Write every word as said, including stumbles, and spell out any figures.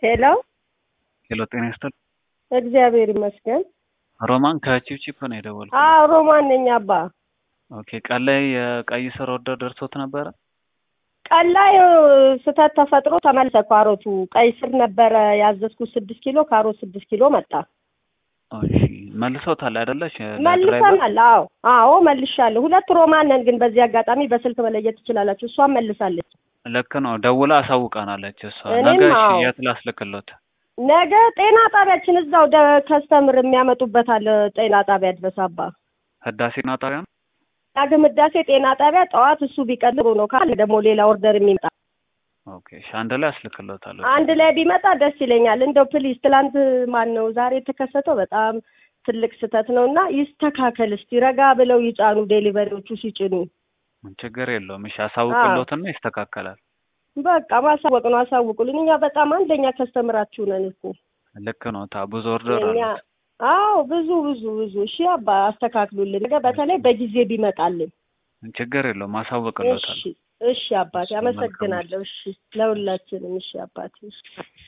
ሄሎ ሄሎ ጤና ይስጥልኝ። እግዚአብሔር ይመስገን። ሮማን ከቺፕቺፕ ነው የደወልኩት። አዎ ሮማን ነኝ አባ። ኦኬ ቀን ላይ የቀይ ስር ኦርደር ደርሶት ነበረ? ቀን ላይ ስህተት ተፈጥሮ ተመለሰ። ካሮቱ ቀይ ስር ነበረ ያዘዝኩት ስድስት ኪሎ፣ ካሮት ስድስት ኪሎ መጣ። እሺ መልሶታል አይደለሽ? መልሰናል። አዎ አዎ መልሻለሁ። ሁለት ሮማን ነን፣ ግን በዚህ አጋጣሚ በስልክ መለየት ትችላላችሁ። እሷም መልሳለች። ልክ ነው። ደውላ አሳውቃናለች እሷ። እኔም ነገ እሺ አዎ። የት ላስልክሎት? ነገ ጤና ጣቢያችን እዛው ከስተምር የሚያመጡበት አለ ጤና ጣቢያ ድረስ አባ። ህዳሴ ጤና ጣቢያ ነው? ዳግም ህዳሴ ጤና ጣቢያ ጠዋት እሱ ቢቀልሩ ነው። ካለ ደግሞ ሌላ ኦርደር የሚመጣ ኦኬ እሺ አንድ ላይ አስልክሎታለሁ። አንድ ላይ ቢመጣ ደስ ይለኛል። እንደው ፕሊዝ ትላንት ማን ነው ዛሬ የተከሰተው በጣም ትልቅ ስህተት ነውና ይስተካከል። እስቲ ረጋ ብለው ይጫኑ ዴሊቨሪዎቹ ሲጭኑ። ችግር የለውም። እሺ አሳውቅሎትና ይስተካከላል። በቃ ማሳወቅ ነው። አሳውቁልኝ። እኛ በጣም አንደኛ ከስተምራችሁ ነን እኮ። ልክ ነው። ታ ብዙ ኦርደር አለ። አዎ ብዙ ብዙ ብዙ። እሺ አባ አስተካክሉልን። ነገ በተለይ በጊዜ ቢመጣልን። ችግር የለውም። አሳውቅሎታል። እሺ እሺ አባቴ አመሰግናለሁ። እሺ ለሁላችንም። እሺ አባቴ።